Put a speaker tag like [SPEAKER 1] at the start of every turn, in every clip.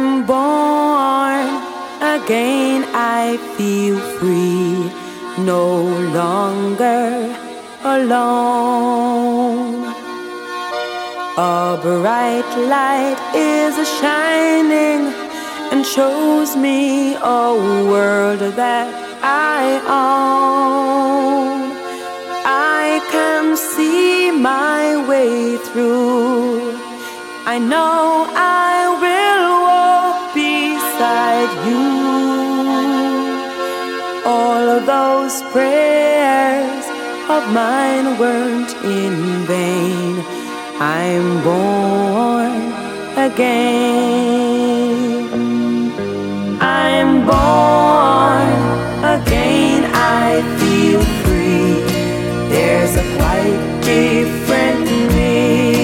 [SPEAKER 1] I'm born again, I feel free, no longer alone. A bright light is shining and shows me a world that I own. I can see my way through. I know I will walk beside you. All of those prayers of mine weren't in vain. I'm born again. I'm born again. I feel free. There's a quite different me.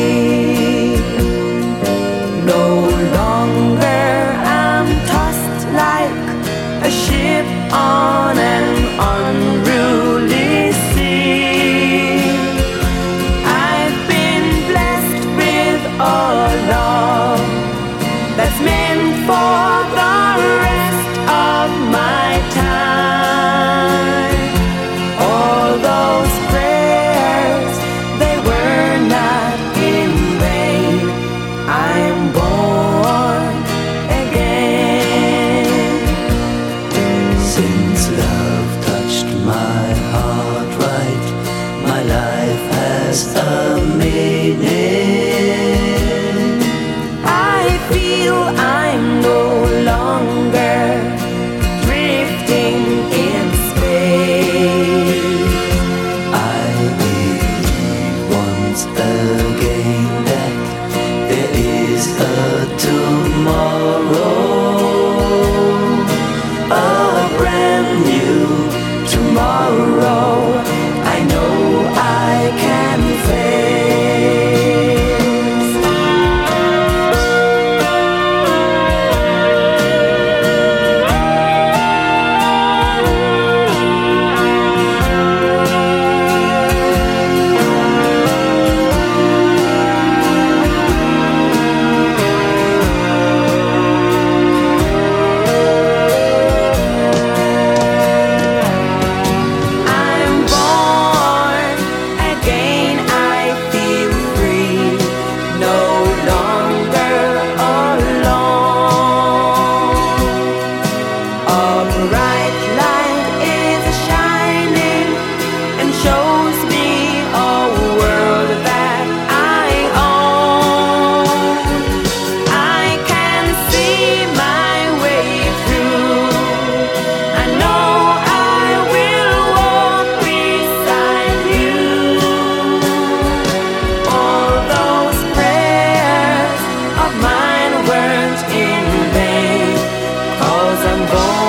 [SPEAKER 1] No longer I'm tossed like a ship on an unruly sea. I've been blessed with a love that's meant for the rest of my time. All those prayers, they were not in vain. I'm born again.
[SPEAKER 2] Since love touched my heart right, my life has a meaning.
[SPEAKER 1] I feel I'm no longer drifting in space.
[SPEAKER 2] I believe once again that there is a tomorrow, a brand new tomorrow. I know I can face. I'm born again, I feel free, no longer alone. A bright light is shining and shows me a world that I own. I can see my way through. I know I will walk beside you. All those prayers of mine weren't in vain, 'cause I'm born